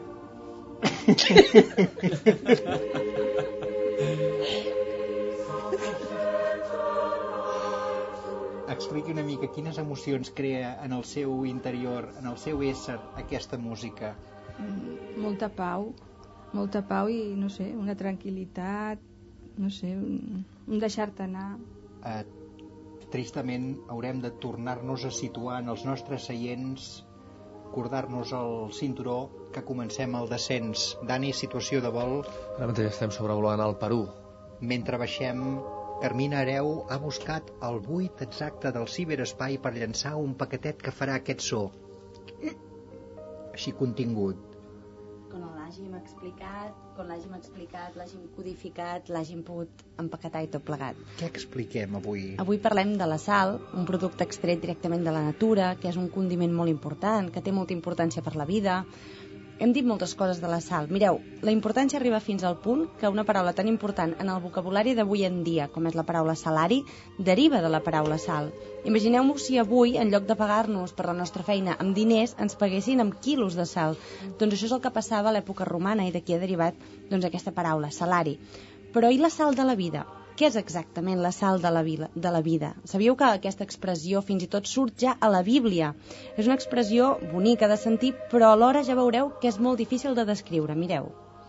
Expliqui una mica quines emocions crea en el seu interior, en el seu ésser, aquesta música. Molta pau, molta pau i, no sé, una tranquil·litat, no sé, un, un deixar-te anar. Eh, tristament haurem de tornar-nos a situar en els nostres seients, acordar-nos el cinturó, que comencem el descens. Dani, situació de vol. Ara mateix estem sobrevolant el Perú. Mentre baixem, Carmina Hereu ha buscat el buit exacte del ciberespai per llançar un paquetet que farà aquest so. Així contingut. quan l'hàgim explicat, quan l'hàgim explicat, l'hàgim codificat, l'hàgim pogut empaquetar i tot plegat. Què expliquem avui? Avui parlem de la sal, un producte extret directament de la natura, que és un condiment molt important, que té molta importància per la vida. Hem dit moltes coses de la sal. Mireu, la importància arriba fins al punt que una paraula tan important en el vocabulari d'avui en dia, com és la paraula salari, deriva de la paraula sal. Imagineu-vos si avui, en lloc de pagar-nos per la nostra feina amb diners, ens paguessin amb quilos de sal. Doncs això és el que passava a l'època romana i d'aquí ha derivat doncs, aquesta paraula, salari. Però i la sal de la vida? Què és exactament la sal de la, vida, de la vida? Sabíeu que aquesta expressió fins i tot surt ja a la Bíblia? És una expressió bonica de sentir, però alhora ja veureu que és molt difícil de descriure. Mireu.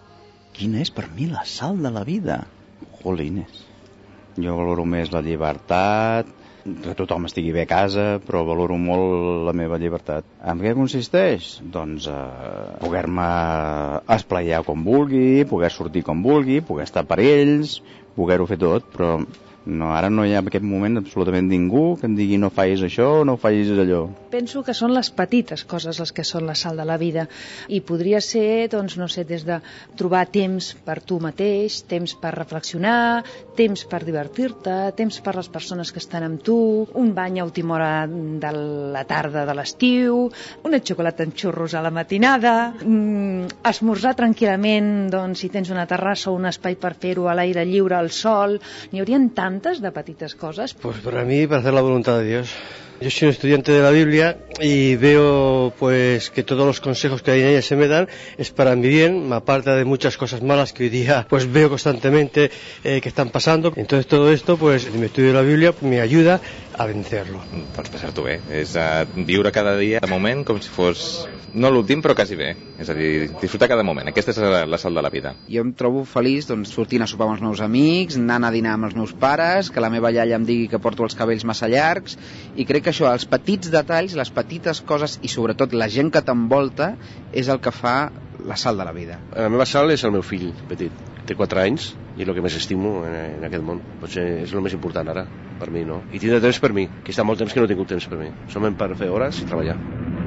Quina és per mi la sal de la vida? Jolines. Jo valoro més la llibertat, que tothom estigui bé a casa, però valoro molt la meva llibertat. En què consisteix? Doncs eh, poder-me esplaiar com vulgui, poder sortir com vulgui, poder estar per ells, poder-ho fer tot, però no, ara no hi ha en aquest moment absolutament ningú que em digui no facis això, no facis allò. Penso que són les petites coses les que són la sal de la vida i podria ser, doncs, no sé, des de trobar temps per tu mateix, temps per reflexionar, temps per divertir-te, temps per les persones que estan amb tu, un bany a última hora de la tarda de l'estiu, una xocolata amb xurros a la matinada, mm, esmorzar tranquil·lament, doncs, si tens una terrassa o un espai per fer-ho a l'aire lliure, al sol, n'hi haurien tant de petitas cosas. Pues para mí, para hacer la voluntad de Dios. Yo soy un estudiante de la Biblia y veo pues que todos los consejos que en ella se me dan es para mi bien, aparte de muchas cosas malas que hoy día pues veo constantemente eh, que están pasando. Entonces todo esto, pues mi estudio de la Biblia me ayuda a vencerlo. Pots passar-t'ho bé, és uh, viure cada dia de moment com si fos no l'últim però quasi bé, és a dir, disfrutar cada moment, aquesta és la, la sal de la vida. Jo em trobo feliç doncs, sortint a sopar amb els meus amics, anant a dinar amb els meus pares, que la meva iaia em digui que porto els cabells massa llargs, i crec que això, els petits detalls, les petites coses i sobretot la gent que t'envolta és el que fa la sal de la vida. La meva sal és el meu fill petit, té quatre anys i és el que més estimo en, en aquest món. Potser és el més important ara, per mi, no? I tindre temps per mi, que està molt temps que no he tingut temps per mi. Som per fer hores i treballar.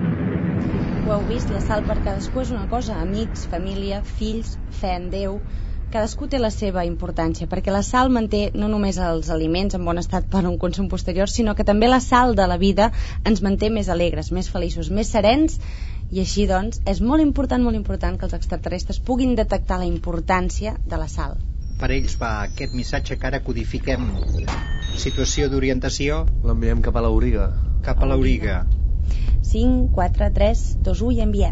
Ho heu vist, la sal per cadascú és una cosa, amics, família, fills, fe en Déu. Cadascú té la seva importància, perquè la sal manté no només els aliments en bon estat per a un consum posterior, sinó que també la sal de la vida ens manté més alegres, més feliços, més serens, i així doncs és molt important, molt important que els extraterrestres puguin detectar la importància de la sal. Per ells va aquest missatge que ara codifiquem. Situació d'orientació. L'enviem cap a l'Auriga. Cap a l'Auriga. cinc, quatre, tres, dos, u i enviem.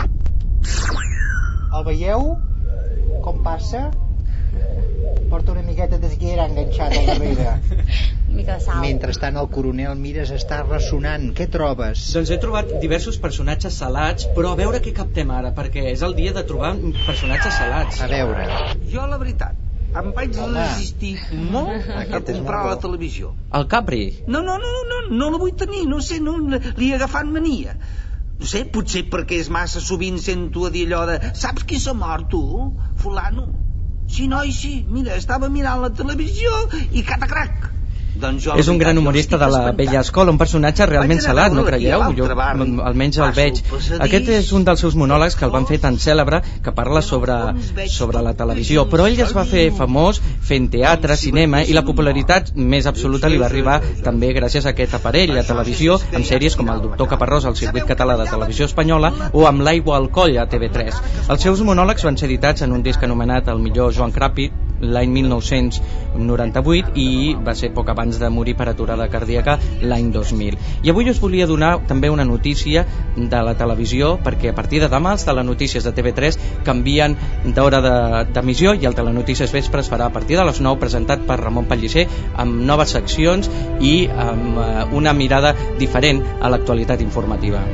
El veieu? Com passa? Porta una miqueta d'esguera enganxat al darrere. Mica de sal. Mentrestant el coronel Mires està ressonant. Què trobes? Doncs he trobat diversos personatges salats, però a veure què captem ara, perquè és el dia de trobar personatges salats. A veure. Jo, la veritat, em vaig resistir molt a comprar la televisió. El Capri? No, no, no, no, no la vull tenir, no sé, no, li he agafat mania. No sé, potser perquè és massa sovint sento a dir allò de saps qui s'ha mort, tu? Fulano. Sí, noi, sí, mira, estava mirant la televisió i catacrac. Doncs jo, és un gran humorista de la vella escola, un personatge realment salat, no creieu? Jo almenys el veig. Aquest és un dels seus monòlegs que el van fer tan cèlebre que parla sobre, sobre la televisió, però ell es va fer famós fent teatre, cinema, i la popularitat més absoluta li va arribar també gràcies a aquest aparell, la televisió, amb sèries com El doctor Caparrós al Circuit Català de Televisió Espanyola o amb L'Aigua al Coll a T V tres. Els seus monòlegs van ser editats en un disc anomenat El millor Joan Cràpid l'any mil nou-cents noranta-vuit i va ser poc abans de morir per aturada cardíaca l'any dos mil. I avui us volia donar també una notícia de la televisió, perquè a partir de demà els telenotícies de T V tres canvien d'hora d'emissió i el telenotícies vespre es farà a partir de les nou, presentat per Ramon Pellicer amb noves seccions i amb una mirada diferent a l'actualitat informativa.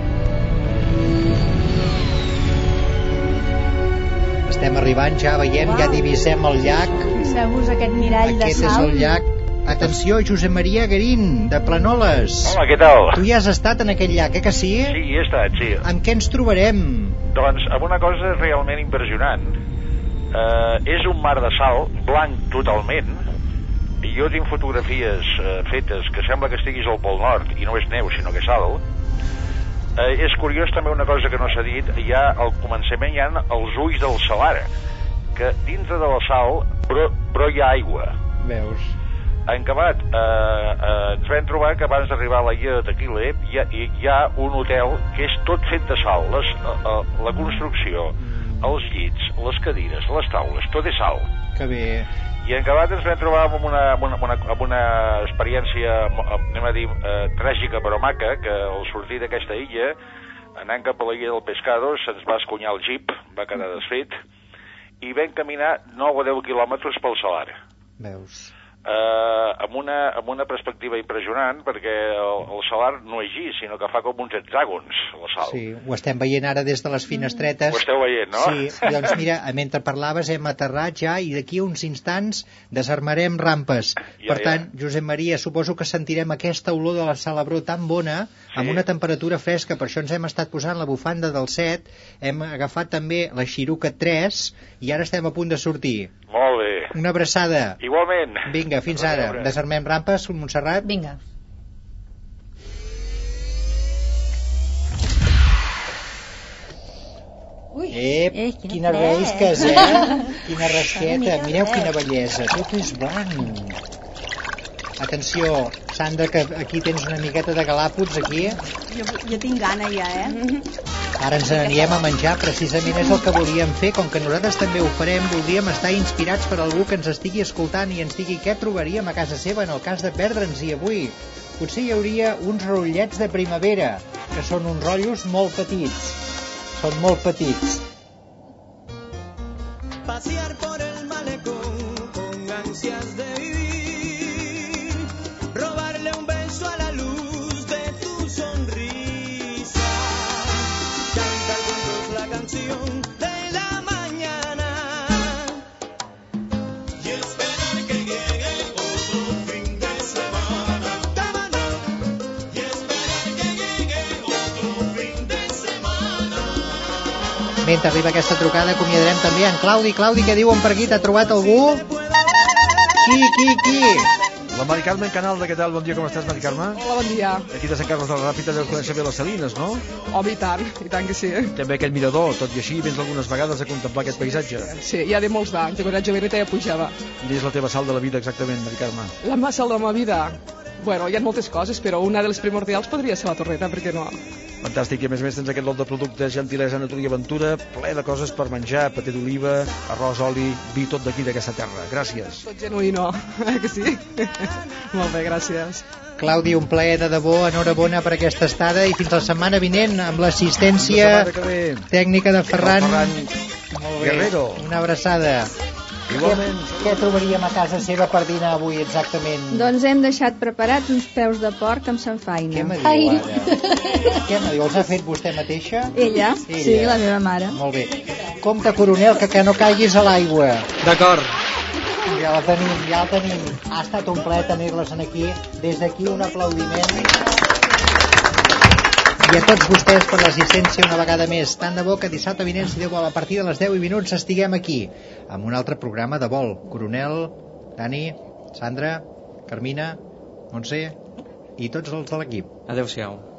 Estem arribant, ja veiem, ja divisem el llac. Fixeu-vos aquest mirall de sal. Aquest és el llac. Atenció, Josep Maria Garín, de Planoles. Hola, què tal? Tu ja has estat en aquest llac, eh que sí? Sí, hi he estat, sí. Amb què ens trobarem? Doncs amb una cosa realment impressionant. Uh, és un mar de sal, blanc totalment, i jo tinc fotografies uh, fetes que sembla que estiguis al Pol Nord, i no és neu, sinó que és sal. eh, és curiós també una cosa que no s'ha dit, hi ha al començament hi ha els ulls del salar, que dintre de la sal però, però hi ha aigua. Veus? En acabat, eh, eh, ens vam trobar que abans d'arribar a l'illa de Tequila hi ha, hi ha un hotel que és tot fet de sal, les, eh, la construcció, els llits, les cadires, les taules, tot és sal. Que bé. I en acabat ens vam trobar amb una, amb una, amb una, amb una experiència, anem a dir, eh, tràgica però maca, que al sortir d'aquesta illa, anant cap a la illa del Pescado, se'ns va escunyar el jeep, va quedar desfet, i vam caminar nou o deu quilòmetres pel salar. Veus? Eh, amb, una, amb una perspectiva impressionant, perquè el, el salar no és llis, sinó que fa com uns hexàgons, la sal. Sí, ho estem veient ara des de les finestretes. Ho esteu veient, no? Sí, doncs mira, mentre parlaves hem aterrat ja i d'aquí uns instants desarmarem rampes. Ja, per tant, ja. Josep Maria, suposo que sentirem aquesta olor de la Salabró tan bona, sí. Amb una temperatura fresca, per això ens hem estat posant la bufanda del set, hem agafat també la Xiruca tres i ara estem a punt de sortir. Molt bé. Una abraçada. Igualment. Vinga, fins ara. Desarmem rampes, Montserrat. Vinga. Ui, Ep, eh, quines reisques, eh? Quina rasqueta. Mireu quina bellesa. Tot és bon. Atenció, Sandra, que aquí tens una miqueta de galàpots, aquí. Jo, jo tinc gana ja, eh? Ara ens anirem a menjar, precisament és el que volíem fer. Com que nosaltres també ho farem, voldríem estar inspirats per algú que ens estigui escoltant i ens digui què trobaríem a casa seva en el cas de perdre'ns-hi avui. Potser hi hauria uns rotllets de primavera, que són uns rotllos molt petits. Són molt petits. Pasear por el malecón con ansias de vivir, robarle un beso a la luz de tu sonrisa, cantar juntos la canción de la mañana y esperar que llegue otro fin de semana. Y esperar que llegue otro fin de semana. Mentre arriba aquesta trucada acomiadarem també en Claudi. Claudi, què diuen per aquí? T'ha trobat algú? Qui, qui, qui? La Mari Carmen Canal, de què tal? Bon dia, com estàs, Mari Carme? Hola, bon dia. Aquí de Sant Carles del Ràpid allò conèixer bé les Salines, no? Home, i tant, i tant que sí. També aquell mirador, tot i així, vens algunes vegades a contemplar aquest paisatge. Sí, ja de molts d'anys, quan era joveneta ja pujava. Quina és la teva sal de la vida exactament, Mari Carme? La meva sal de la meva vida? Bueno, hi ha moltes coses, però una de les primordials podria ser la torreta, per què no? Fantàstic, i a més a més tens aquest lot de productes, gentilesa, natura i aventura, ple de coses per menjar, paté d'oliva, arròs, oli, vi, tot d'aquí d'aquesta terra. Gràcies. Tot genuí, no? Que sí? Molt bé, gràcies. Claudi, un plaer de debò, enhorabona per aquesta estada i fins la setmana vinent amb l'assistència tècnica de Ferran, Ferran Guerrero. Una abraçada. Igualment. Què, què trobaríem a casa seva per dinar avui exactament? Doncs hem deixat preparats uns peus de porc amb sanfaina. Què me diu ara? Què me diu? Els ha fet vostè mateixa? Ella, Ella. Sí, la meva mare. Molt bé. Compte, coronel, que, que no caiguis a l'aigua. D'acord. Ja la tenim, ja la tenim. Ha estat un plaer tenir-les aquí. Des d'aquí un aplaudiment. I a tots vostès per l'assistència una vegada més. Tant de bo que dissabte vinent, si Déu vol, a partir de les deu i minuts estiguem aquí amb un altre programa de vol. Coronel, Dani, Sandra, Carmina, Montse i tots els de l'equip. Adéu-siau.